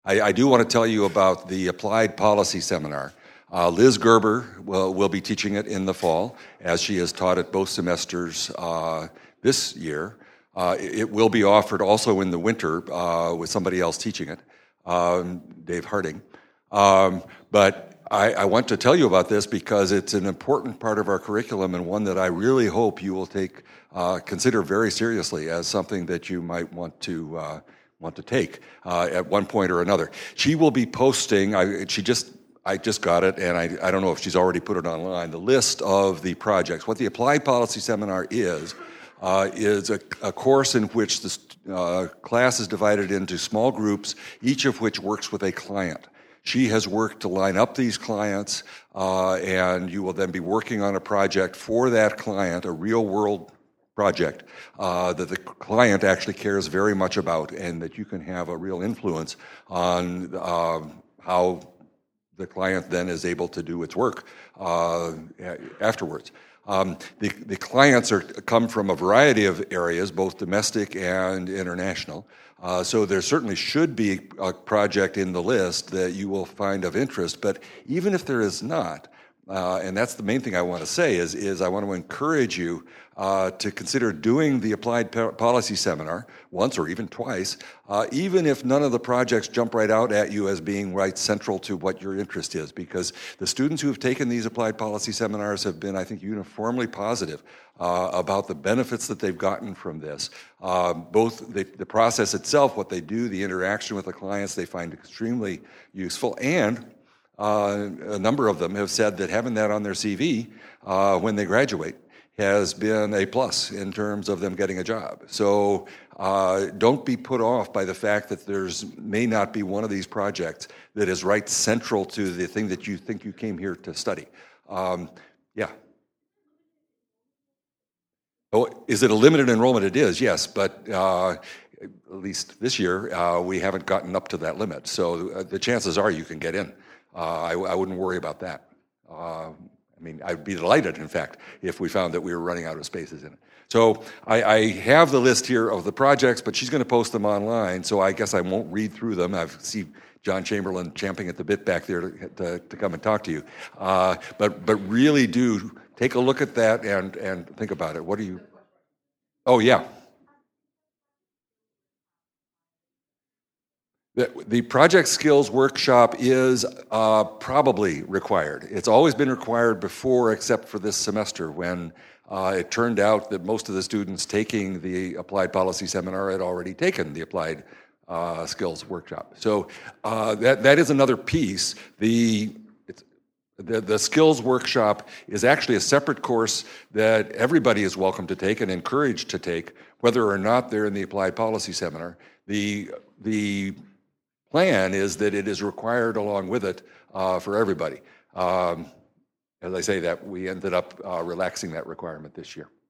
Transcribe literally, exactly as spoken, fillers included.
I, I do want to tell you about the Applied Policy Seminar. Uh, Liz Gerber will, will be teaching it in the fall, as she has taught it both semesters uh, this year. Uh, it will be offered also in the winter uh, with somebody else teaching it, um, Dave Harding. Um, but I, I want to tell you about this because it's an important part of our curriculum and one that I really hope you will take, uh, consider very seriously as something that you might want to uh, want to take uh, at one point or another. She will be posting. I, she just. I just got it, and I, I don't know if she's already put it online, the list of the projects. What the Applied Policy Seminar is, uh, is a, a course in which the uh, class is divided into small groups, each of which works with a client. She has worked to line up these clients, uh, and you will then be working on a project for that client, a real-world project uh, that the client actually cares very much about, and that you can have a real influence on uh, how the client then is able to do its work uh, afterwards. Um, the, the clients are come from a variety of areas, both domestic and international. Uh, so there certainly should be a project in the list that you will find of interest. But even if there is not, uh, and that's the main thing I want to say, is, is I want to encourage you uh, to consider doing the Applied Policy Seminar once or even twice, uh, even if none of the projects jump right out at you as being right central to what your interest is, because the students who have taken these Applied Policy Seminars have been, I think, uniformly positive uh, about the benefits that they've gotten from this. Uh, both the, the process itself, what they do, the interaction with the clients, they find extremely useful, and uh, a number of them have said that having that on their C V uh, when they graduate has been a plus in terms of them getting a job. So uh, don't be put off by the fact that there's may not be one of these projects that is right central to the thing that you think you came here to study. Um, yeah. Oh, is it a limited enrollment? It is, yes, but uh, at least this year uh, we haven't gotten up to that limit. So uh, the chances are you can get in. Uh, I, I wouldn't worry about that. Uh, I mean, I'd be delighted, in fact, if we found that we were running out of spaces in it. So I, I have the list here of the projects, but she's going to post them online, so I guess I won't read through them. I see John Chamberlain champing at the bit back there to, to, to come and talk to you. Uh, but but really do take a look at that and, and think about it. What do you... Oh, yeah. The, the Project Skills Workshop is uh, probably required. It's always been required before, except for this semester, when uh, it turned out that most of the students taking the Applied Policy Seminar had already taken the Applied uh, Skills Workshop. So uh, that that is another piece. The, it's, the the Skills Workshop is actually a separate course that everybody is welcome to take and encouraged to take, whether or not they're in the Applied Policy Seminar. The the plan is that it is required along with it uh, for everybody. Um, as I say that, we ended up uh, relaxing that requirement this year.